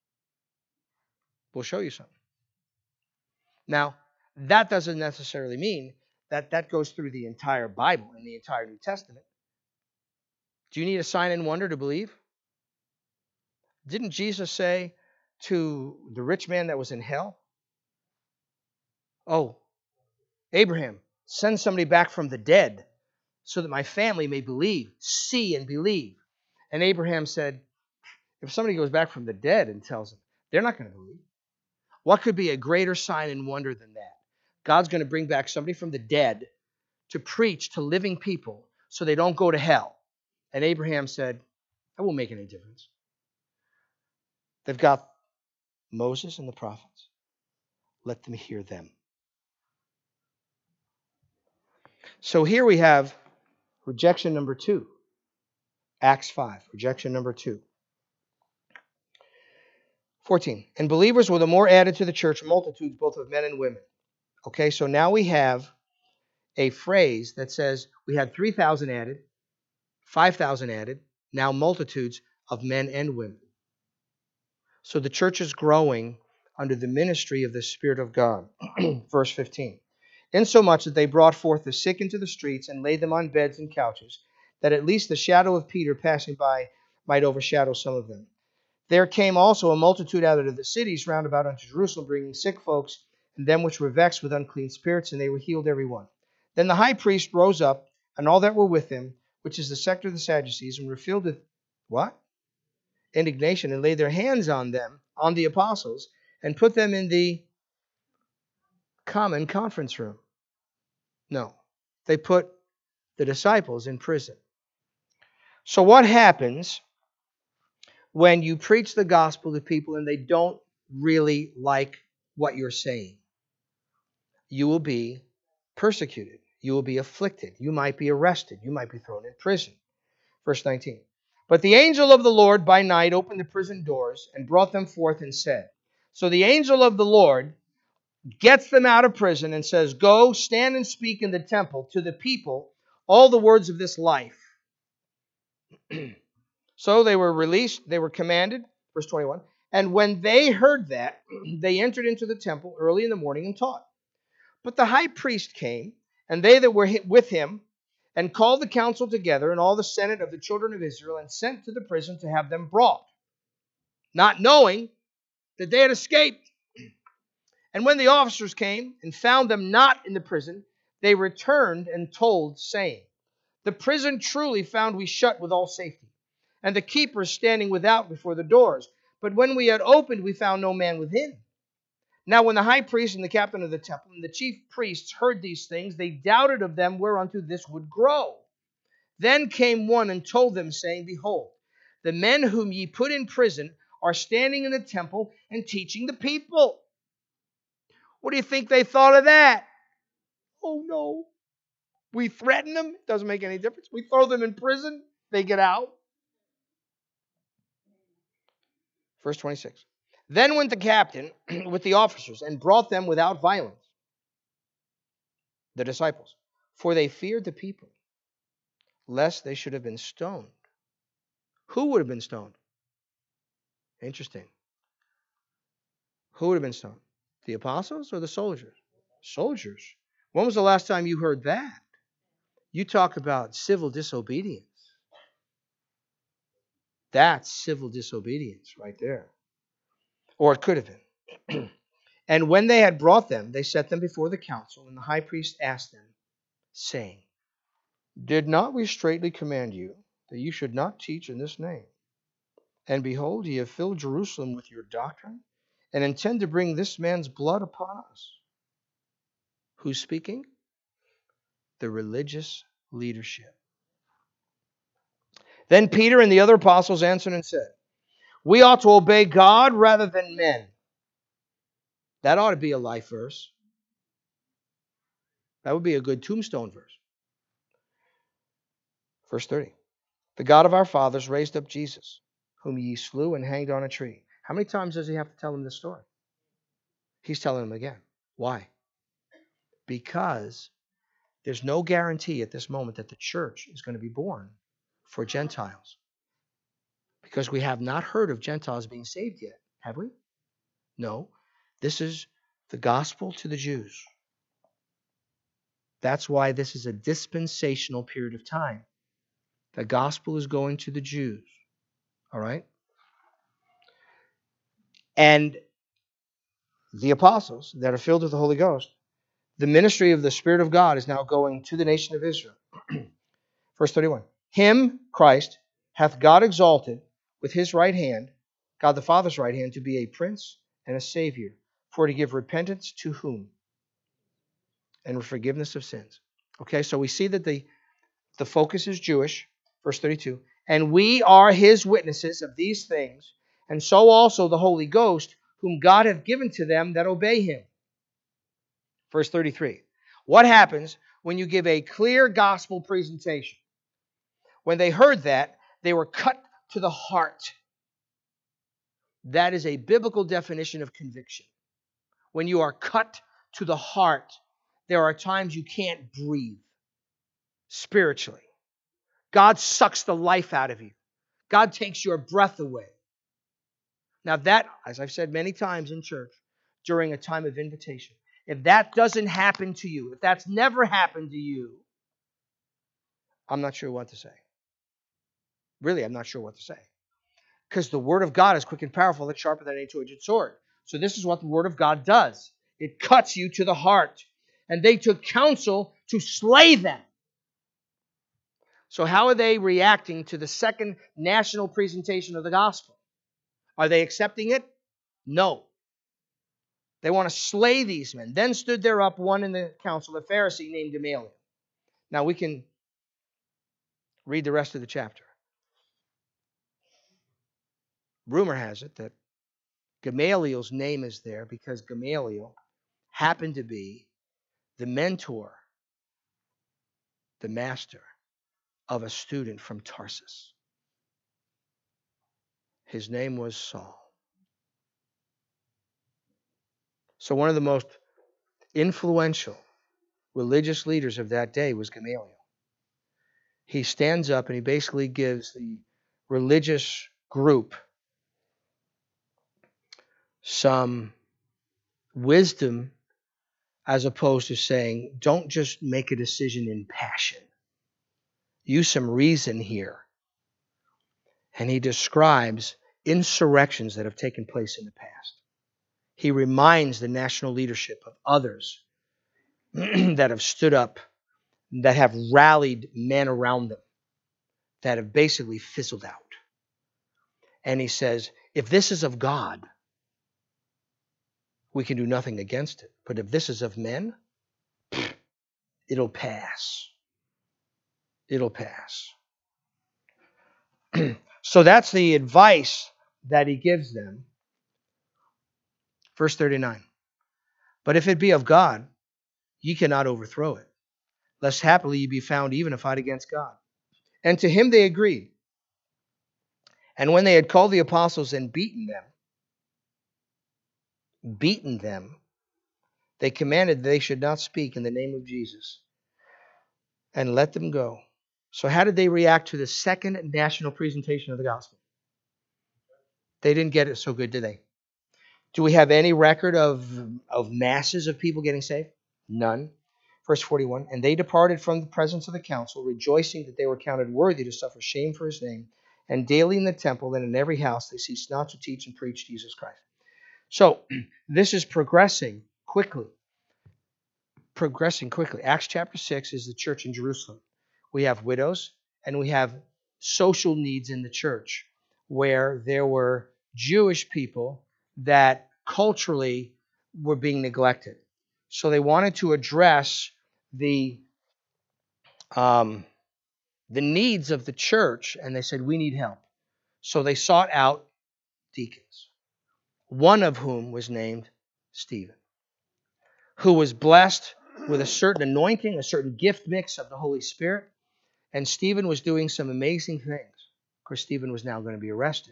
We'll show you something. Now, that doesn't necessarily mean that that goes through the entire Bible and the entire New Testament. Do you need a sign and wonder to believe? Didn't Jesus say to the rich man that was in hell, oh, Abraham, send somebody back from the dead so that my family may believe, see and believe. And Abraham said, if somebody goes back from the dead and tells them, they're not going to believe. What could be a greater sign and wonder than that? God's going to bring back somebody from the dead to preach to living people so they don't go to hell. And Abraham said, that won't make any difference. They've got Moses and the prophets. Let them hear them. So here we have rejection number 2. Acts 5, rejection number 2. 14. And believers were the more added to the church, multitudes both of men and women. Okay, so now we have a phrase that says we had 3,000 added, 5,000 added, now multitudes of men and women. So the church is growing under the ministry of the Spirit of God. Verse 15. Insomuch that they brought forth the sick into the streets and laid them on beds and couches, that at least the shadow of Peter passing by might overshadow some of them. There came also a multitude out of the cities round about unto Jerusalem, bringing sick folks, and them which were vexed with unclean spirits, and they were healed every one. Then the high priest rose up, and all that were with him, which is the sect of the Sadducees, and were filled with what? Indignation, and laid their hands on them, on the apostles, and put them in the common conference room. No, they put the disciples in prison. So what happens when you preach the gospel to people and they don't really like what you're saying? You will be persecuted. You will be afflicted. You might be arrested. You might be thrown in prison. Verse 19. But the angel of the Lord by night opened the prison doors and brought them forth and said. So the angel of the Lord gets them out of prison and says, go, stand and speak in the temple to the people all the words of this life. So they were released, they were commanded, verse 21. And when they heard that, they entered into the temple early in the morning and taught. But the high priest came, and they that were with him, and called the council together and all the senate of the children of Israel, and sent to the prison to have them brought, not knowing that they had escaped. And when the officers came and found them not in the prison, they returned and told, saying, the prison truly found we shut with all safety, and the keepers standing without before the doors. But when we had opened, we found no man within. Now when the high priest and the captain of the temple and the chief priests heard these things, they doubted of them whereunto this would grow. Then came one and told them, saying, behold, the men whom ye put in prison are standing in the temple and teaching the people. What do you think they thought of that? Oh no. We threaten them. It doesn't make any difference. We throw them in prison. They get out. Verse 26. Then went the captain with the officers and brought them without violence, the disciples, for they feared the people, lest they should have been stoned. Who would have been stoned? Interesting. Who would have been stoned? The apostles or the soldiers? Soldiers. When was the last time you heard that? You talk about civil disobedience. That's civil disobedience right there. Or it could have been. And when they had brought them, they set them before the council, and the high priest asked them, saying, did not we straitly command you that you should not teach in this name? And behold, ye have filled Jerusalem with your doctrine, and intend to bring this man's blood upon us. Who's speaking? The religious leadership. Then Peter and the other apostles answered and said, we ought to obey God rather than men. That ought to be a life verse. That would be a good tombstone verse. Verse 30. The God of our fathers raised up Jesus, whom ye slew and hanged on a tree. How many times does he have to tell them this story? He's telling them again. Why? Because there's no guarantee at this moment that the church is going to be born for Gentiles. Because we have not heard of Gentiles being saved yet, have we? No. This is the gospel to the Jews. That's why this is a dispensational period of time. The gospel is going to the Jews. All right? And the apostles that are filled with the Holy Ghost, the ministry of the Spirit of God is now going to the nation of Israel. Verse 31. Him, Christ, hath God exalted with his right hand, God the Father's right hand, to be a prince and a savior, for to give repentance to whom? And forgiveness of sins. Okay, so we see that the focus is Jewish. Verse 32. And we are his witnesses of these things, and so also the Holy Ghost, whom God hath given to them that obey him. Verse 33. What happens when you give a clear gospel presentation? When they heard that, they were cut to the heart. That is a biblical definition of conviction. When you are cut to the heart, there are times you can't breathe spiritually. God sucks the life out of you. God takes your breath away. Now that, as I've said many times in church, during a time of invitation, if that doesn't happen to you, if that's never happened to you, I'm not sure what to say. Really, I'm not sure what to say. Because the Word of God is quick and powerful, it's sharper than any two-edged sword. So this is what the Word of God does. It cuts you to the heart. And they took counsel to slay them. So how are they reacting to the second national presentation of the gospel? Are they accepting it? No. They want to slay these men. Then stood there up one in the council, a Pharisee named Gamaliel. Now we can read the rest of the chapter. Rumor has it that Gamaliel's name is there because Gamaliel happened to be the mentor the master of a student from Tarsus. His name was Saul. So one of the most influential religious leaders of that day was Gamaliel. He stands up and he basically gives the religious group some wisdom, as opposed to saying, don't just make a decision in passion. Use some reason here. And he describes insurrections that have taken place in the past. He reminds the national leadership of others that have stood up, that have rallied men around them, that have basically fizzled out. And he says, if this is of God, we can do nothing against it. But if this is of men, it'll pass. It'll pass. So that's the advice that he gives them. Verse 39. But if it be of God, ye cannot overthrow it, lest happily ye be found even to fight against God. And to him they agreed. And when they had called the apostles and beaten them, they commanded that they should not speak in the name of Jesus, and let them go. So how did they react to the second national presentation of the gospel? They didn't get it so good, did they? Do we have any record of masses of people getting saved? None. Verse 41, and they departed from the presence of the council, rejoicing that they were counted worthy to suffer shame for his name. And daily in the temple and in every house they ceased not to teach and preach Jesus Christ. So this is progressing quickly. Acts chapter 6 is the church in Jerusalem. We have widows and we have social needs in the church where there were Jewish people that culturally were being neglected. So they wanted to address the needs of the church, and they said, we need help. So they sought out deacons, one of whom was named Stephen, who was blessed with a certain anointing, a certain gift mix of the Holy Spirit. And Stephen was doing some amazing things. Of course, Stephen was now going to be arrested.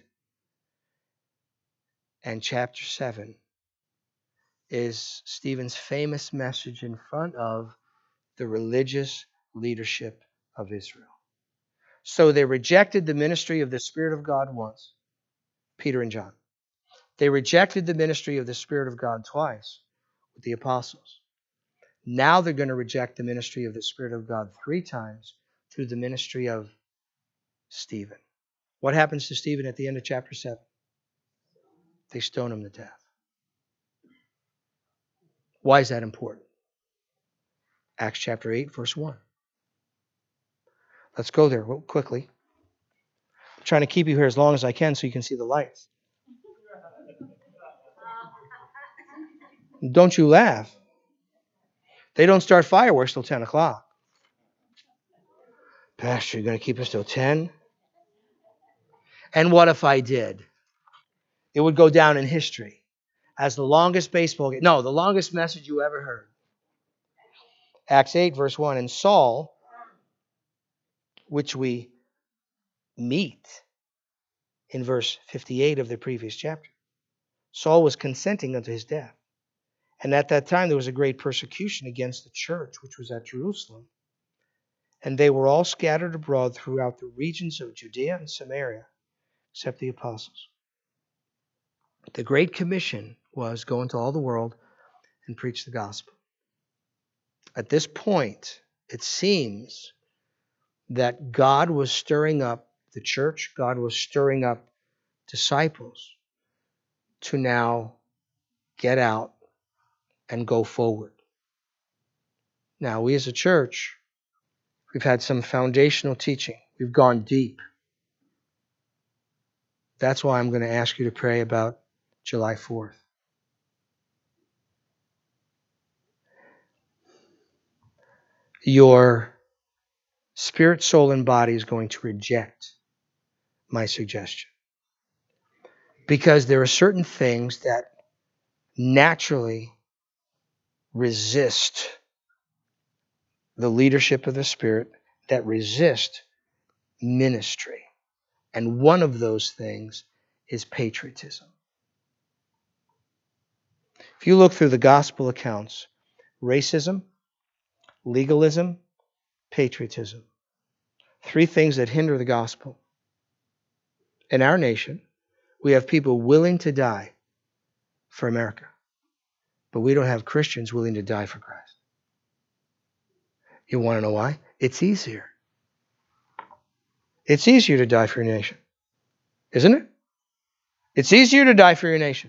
And chapter 7 is Stephen's famous message in front of the religious leadership of Israel. So they rejected the ministry of the Spirit of God once, Peter and John. They rejected the ministry of the Spirit of God twice with the apostles. Now they're going to reject the ministry of the Spirit of God 3 times through the ministry of Stephen. What happens to Stephen at the end of chapter 7? They stone him to death. Why is that important? Acts chapter 8, verse 1. Let's go there real quickly. I'm trying to keep you here as long as I can so you can see the lights. Don't you laugh. They don't start fireworks till 10 o'clock. Pastor, you're going to keep us till 10? And what if I did? It would go down in history as the longest baseball game. No, the longest message you ever heard. Acts 8, verse 1. And Saul, which we meet in verse 58 of the previous chapter, Saul was consenting unto his death. And at that time there was a great persecution against the church, which was at Jerusalem. And they were all scattered abroad throughout the regions of Judea and Samaria, except the apostles. The Great Commission was go into all the world and preach the gospel. At this point, it seems that God was stirring up the church, God was stirring up disciples to now get out and go forward. Now, we as a church, we've had some foundational teaching. We've gone deep. That's why I'm going to ask you to pray about July 4th. Your spirit, soul, and body is going to reject my suggestion. Because there are certain things that naturally resist the leadership of the Spirit that resist ministry. And one of those things is patriotism. If you look through the gospel accounts, racism, legalism, patriotism, three things that hinder the gospel. In our nation, we have people willing to die for America, but we don't have Christians willing to die for Christ. You want to know why? It's easier. It's easier to die for your nation, isn't it? It's easier to die for your nation.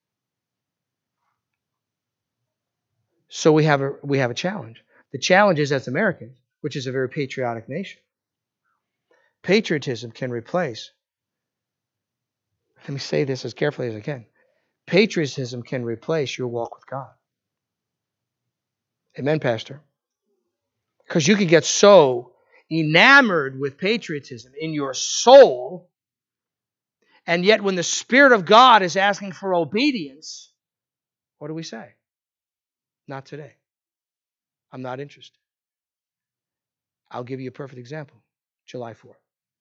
So we have a challenge. The challenge is, as Americans, which is a very patriotic nation, patriotism can replace, let me say this as carefully as I can, patriotism can replace your walk with God. Amen, Pastor? Because you can get so enamored with patriotism in your soul, and yet when the Spirit of God is asking for obedience, what do we say? Not today. I'm not interested. I'll give you a perfect example. July 4th.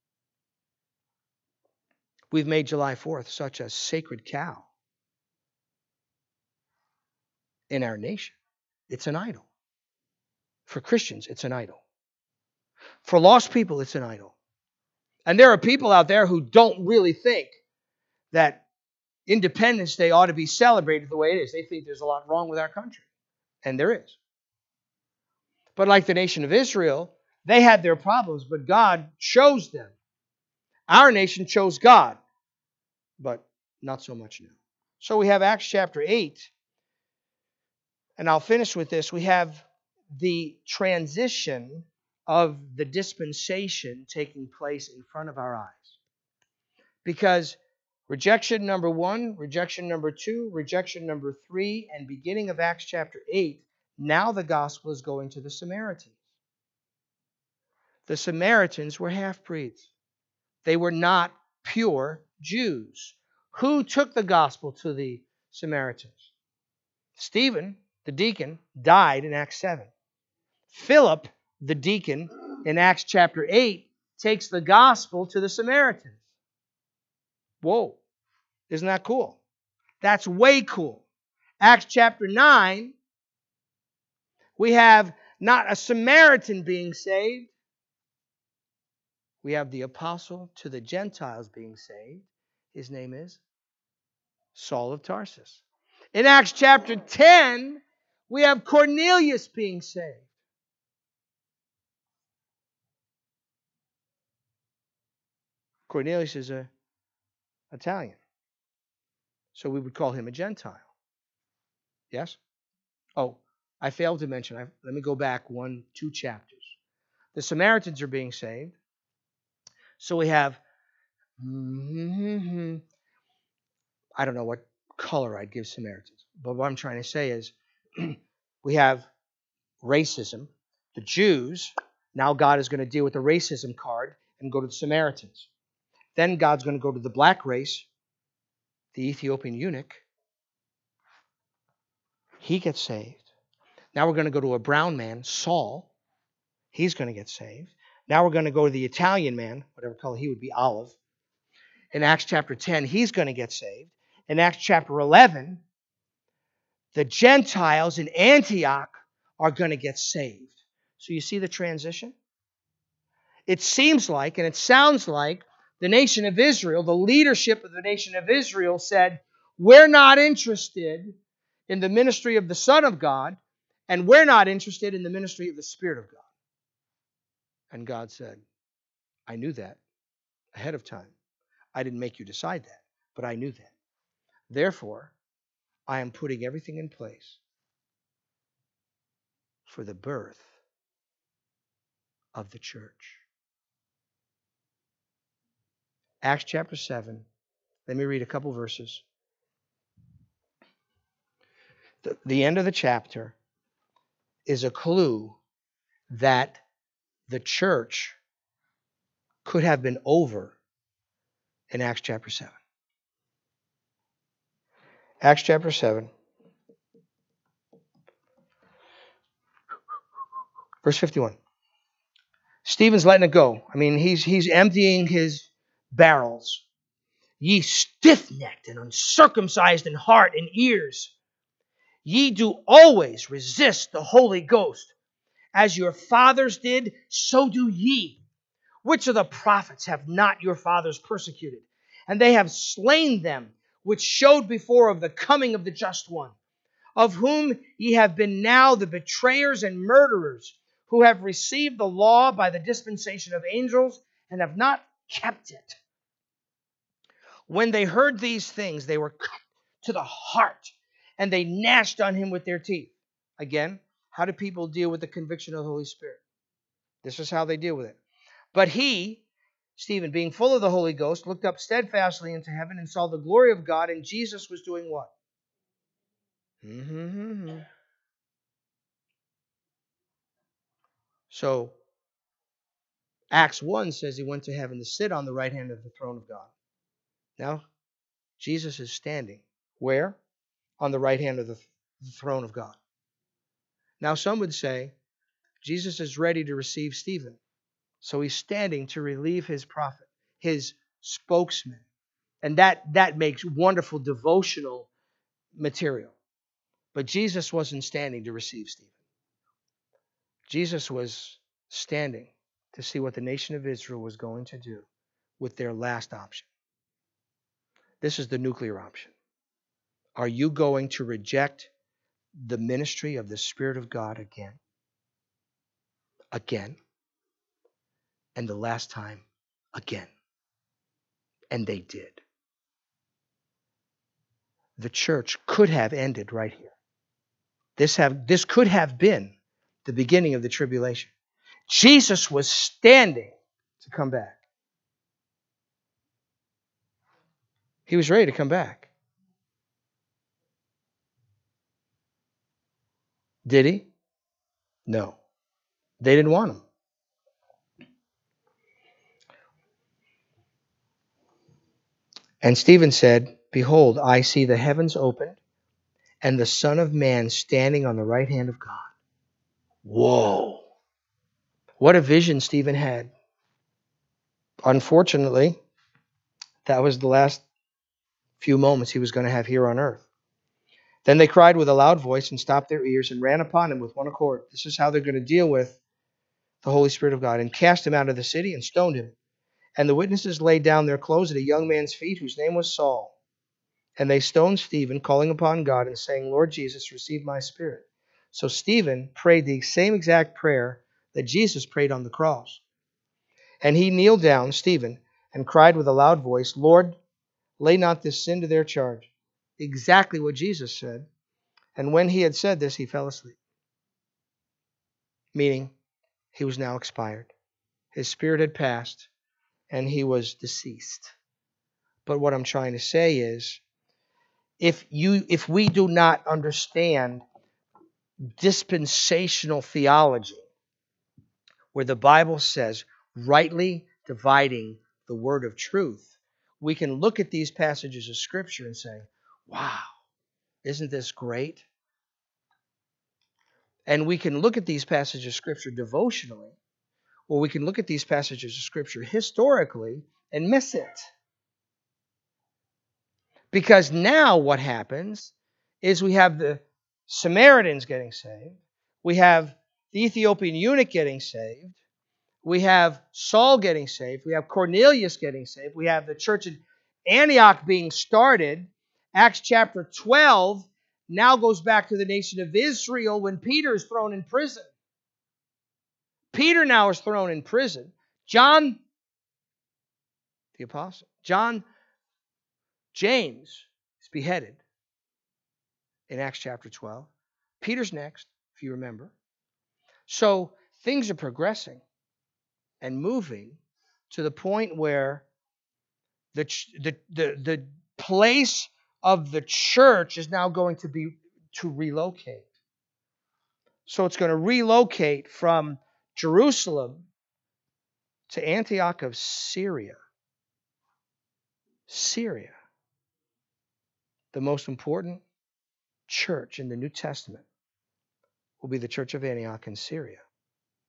We've made July 4th such a sacred cow in our nation. It's an idol. For Christians, it's an idol. For lost people, it's an idol. And there are people out there who don't really think that Independence Day ought to be celebrated the way it is. They think there's a lot wrong with our country. And there is. But like the nation of Israel, they had their problems, but God chose them. Our nation chose God, but not so much now. So we have Acts chapter 8, and I'll finish with this. We have the transition of the dispensation taking place in front of our eyes. Because rejection number 1, rejection number 2, rejection number 3, and beginning of Acts chapter 8, now the gospel is going to the Samaritans. The Samaritans were half-breeds. They were not pure Jews. Who took the gospel to the Samaritans? Stephen, the deacon, died in Acts 7. Philip, the deacon, in Acts chapter 8, takes the gospel to the Samaritans. Whoa, isn't that cool? That's way cool. Acts chapter 9, we have not a Samaritan being saved. We have the apostle to the Gentiles being saved. His name is Saul of Tarsus. In Acts chapter 10, we have Cornelius being saved. Cornelius is an Italian, so we would call him a Gentile. Yes? Oh, I failed to mention, let me go back 2 chapters. The Samaritans are being saved. So we have, I don't know what color I'd give Samaritans, but what I'm trying to say is we have racism. The Jews, now God is going to deal with the racism card and go to the Samaritans. Then God's going to go to the black race, the Ethiopian eunuch. He gets saved. Now we're going to go to a brown man, Saul. He's going to get saved. Now we're going to go to the Italian man, whatever color he would be, olive. In Acts chapter 10, he's going to get saved. In Acts chapter 11, the Gentiles in Antioch are going to get saved. So you see the transition? It seems like, and it sounds like, the nation of Israel, the leadership of the nation of Israel said, we're not interested in the ministry of the Son of God, and we're not interested in the ministry of the Spirit of God. And God said, I knew that ahead of time. I didn't make you decide that, but I knew that. Therefore, I am putting everything in place for the birth of the church. Acts chapter 7. Let me read a couple verses. The end of the chapter is a clue that the church could have been over in Acts chapter 7. Acts chapter 7. Verse 51. Stephen's letting it go. I mean, he's emptying his barrels. Ye stiff-necked and uncircumcised in heart and ears, ye do always resist the Holy Ghost. As your fathers did, so do ye. Which of the prophets have not your fathers persecuted? And they have slain them, which showed before of the coming of the just one, of whom ye have been now the betrayers and murderers, who have received the law by the dispensation of angels, and have not kept it. When they heard these things, they were cut to the heart, and they gnashed on him with their teeth. Again, how do people deal with the conviction of the Holy Spirit? This is how they deal with it. But he, Stephen, being full of the Holy Ghost, looked up steadfastly into heaven and saw the glory of God, and Jesus was doing what? So, Acts 1 says he went to heaven to sit on the right hand of the throne of God. Now, Jesus is standing. Where? On the right hand of the throne of God. Now, some would say Jesus is ready to receive Stephen. So he's standing to relieve his prophet, his spokesman. And that makes wonderful devotional material. But Jesus wasn't standing to receive Stephen. Jesus was standing to see what the nation of Israel was going to do with their last option. This is the nuclear option. Are you going to reject the ministry of the Spirit of God again? Again. And the last time, again. And they did. The church could have ended right here. This could have been the beginning of the tribulation. Jesus was standing to come back. He was ready to come back. Did he? No. They didn't want him. And Stephen said, Behold, I see the heavens opened, and the Son of Man standing on the right hand of God. Whoa. What a vision Stephen had. Unfortunately, that was the last few moments he was going to have here on earth. Then they cried with a loud voice and stopped their ears and ran upon him with one accord. This is how they're going to deal with the Holy Spirit of God, and cast him out of the city and stoned him. And the witnesses laid down their clothes at a young man's feet, whose name was Saul. And they stoned Stephen, calling upon God and saying, Lord Jesus, receive my spirit. So Stephen prayed the same exact prayer that Jesus prayed on the cross. And he kneeled down, Stephen, and cried with a loud voice, Lord, lay not this sin to their charge. Exactly what Jesus said. And when he had said this, he fell asleep. Meaning, he was now expired. His spirit had passed, and he was deceased. But what I'm trying to say is, if we do not understand dispensational theology, where the Bible says, rightly dividing the word of truth, we can look at these passages of Scripture and say, wow, isn't this great? And we can look at these passages of Scripture devotionally, or we can look at these passages of Scripture historically and miss it. Because now what happens is we have the Samaritans getting saved. We have the Ethiopian eunuch getting saved. We have Saul getting saved. We have Cornelius getting saved. We have the church at Antioch being started. Acts chapter 12 now goes back to the nation of Israel when Peter is thrown in prison. Peter now is thrown in prison. John, the apostle, James is beheaded in Acts chapter 12. Peter's next, if you remember. So things are progressing and moving to the point where the place of the church is now going to relocate. So it's going to relocate from Jerusalem to Antioch of Syria. Syria. The most important church in the New Testament will be the church of Antioch in Syria.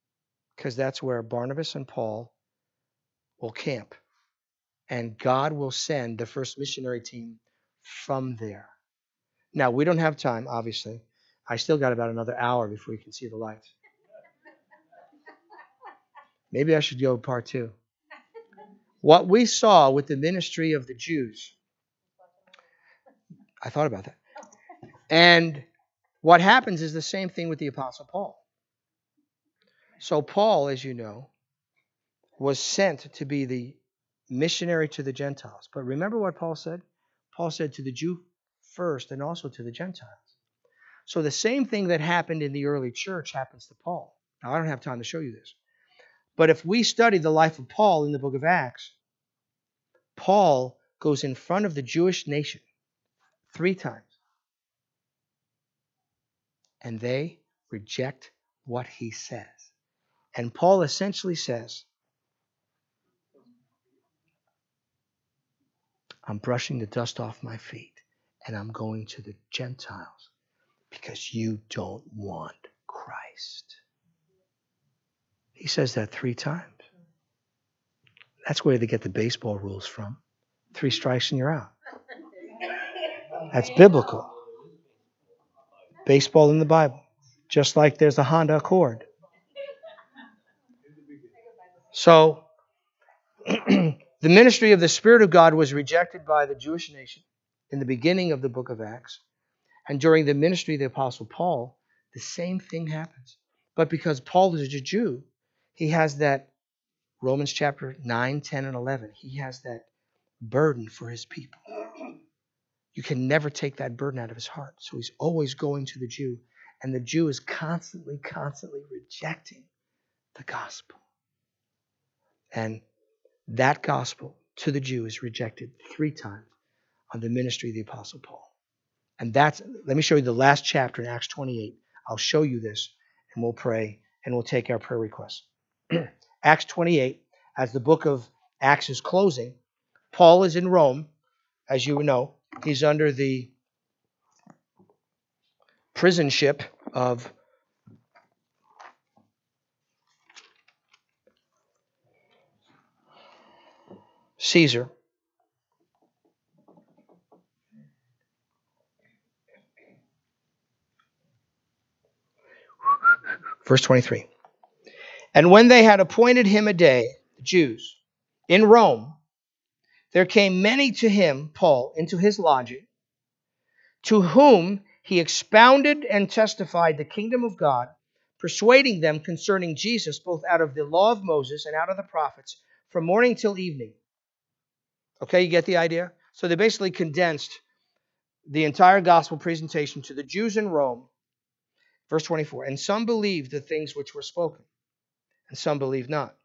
because that's where Barnabas and Paul will camp. And God will send the first missionary team from there. Now, we don't have time, obviously. I still got about another hour before we can see the lights. Maybe I should go part 2. What we saw with the ministry of the Jews, I thought about that. And what happens is the same thing with the Apostle Paul. So Paul, as you know, was sent to be the missionary to the Gentiles. But remember what Paul said? Paul said to the Jew first and also to the Gentiles. So the same thing that happened in the early church happens to Paul. Now, I don't have time to show you this. But if we study the life of Paul in the book of Acts, Paul goes in front of the Jewish nation 3 times. And they reject what he says. And Paul essentially says, I'm brushing the dust off my feet and I'm going to the Gentiles because you don't want Christ. He says that 3 times. That's where they get the baseball rules from. 3 strikes and you're out. That's biblical. Baseball in the Bible. Just like there's a Honda Accord. So, the ministry of the Spirit of God was rejected by the Jewish nation in the beginning of the book of Acts. And during the ministry of the Apostle Paul, the same thing happens. But because Paul is a Jew, he has that Romans chapter 9, 10, and 11. He has that burden for his people. You can never take that burden out of his heart. So he's always going to the Jew. And the Jew is constantly rejecting the gospel. And that gospel to the Jew is rejected 3 times on the ministry of the Apostle Paul. And let me show you the last chapter in Acts 28. I'll show you this, and we'll pray, and we'll take our prayer requests. Acts 28, as the book of Acts is closing, Paul is in Rome, as you know. He's under the prison ship of Caesar. Verse 23. And when they had appointed him a day, the Jews, in Rome, there came many to him, Paul, into his lodging, to whom he expounded and testified the kingdom of God, persuading them concerning Jesus, both out of the law of Moses and out of the prophets, from morning till evening. Okay, you get the idea? So they basically condensed the entire gospel presentation to the Jews in Rome. Verse 24, and some believed the things which were spoken, and some believed not.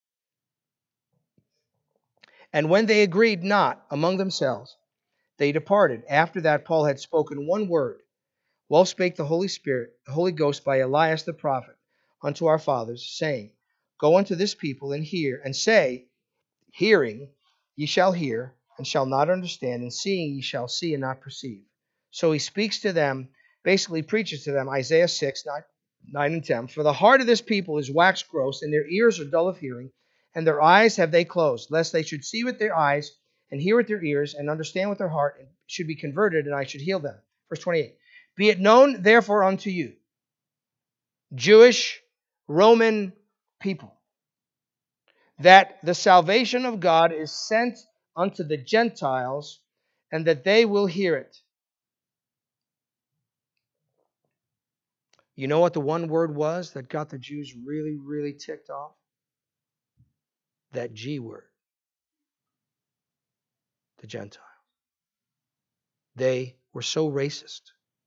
And when they agreed not among themselves, they departed. After that, Paul had spoken one word. Well spake the Holy Spirit, the Holy Ghost by Elias the prophet, unto our fathers, saying, Go unto this people and hear, and say, Hearing ye shall hear, and shall not understand, and seeing ye shall see and not perceive. So he speaks to them, basically preaches to them, Isaiah 6, 9 and 10. For the heart of this people is waxed gross, and their ears are dull of hearing, and their eyes have they closed, lest they should see with their eyes, and hear with their ears, and understand with their heart, and should be converted, and I should heal them. Verse 28. Be it known, therefore, unto you, Jewish, Roman people, that the salvation of God is sent unto the Gentiles, and that they will hear it. You know what the one word was that got the Jews really ticked off? That G word. The Gentiles. They were so racist.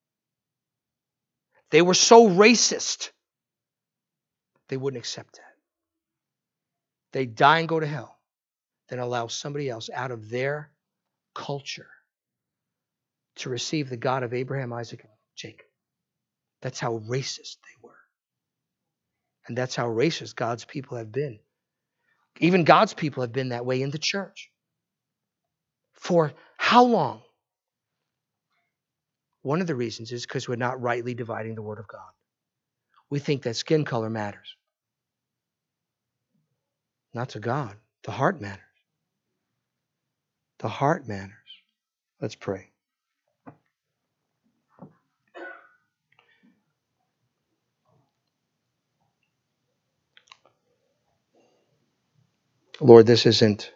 They were so racist. They wouldn't accept that. They'd die and go to hell than allow somebody else out of their culture to receive the God of Abraham, Isaac, and Jacob. That's how racist they were. And that's how racist God's people have been. Even God's people have been that way in the church. For how long? One of the reasons is because we're not rightly dividing the word of God. We think that skin color matters. not to God. The heart matters. The heart matters. Let's pray. Lord, this isn't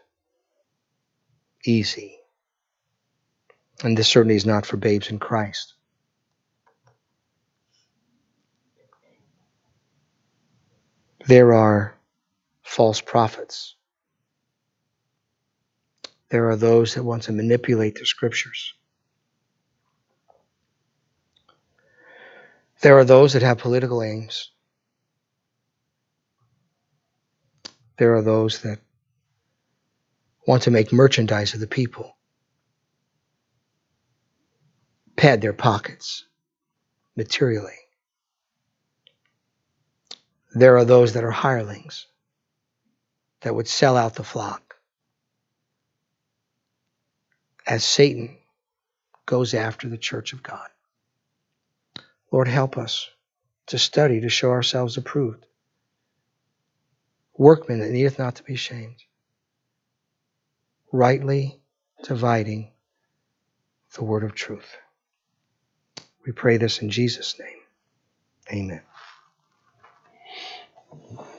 easy. And this certainly is not for babes in Christ. There are false prophets. There are those that want to manipulate the scriptures. There are those that have political aims. There are those that want to make merchandise of the people, pad their pockets materially. There are those that are hirelings that would sell out the flock as Satan goes after the church of God. Lord, help us to study to show ourselves approved, workmen that needeth not to be ashamed, rightly dividing the word of truth. We pray this in Jesus' name. Amen.